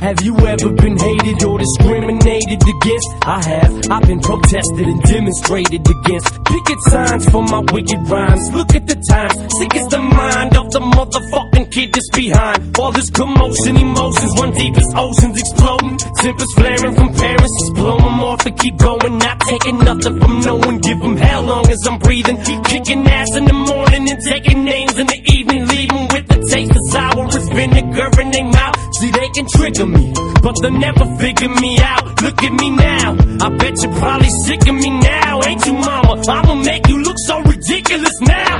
Have you ever been hated or discriminated against? I have. I've been protested and demonstrated against. Picket signs for my wicked rhymes. Look at the times. Sick is the mind of the motherfucking kid that's behind all this commotion. Emotions run deep as oceans exploding. Tempers flaring from parents. Just blow them off and keep going. Not taking nothing from no one. Give them hell long as I'm breathing. Keep kicking ass in the morning and taking names in the evening. Leaving with the taste of sour as vinegar in their mouth. See, they can trigger me, but they'll never figure me out. Look at me now, I bet you're probably sick of me now. Ain't you, mama? I'ma make you look so ridiculous now.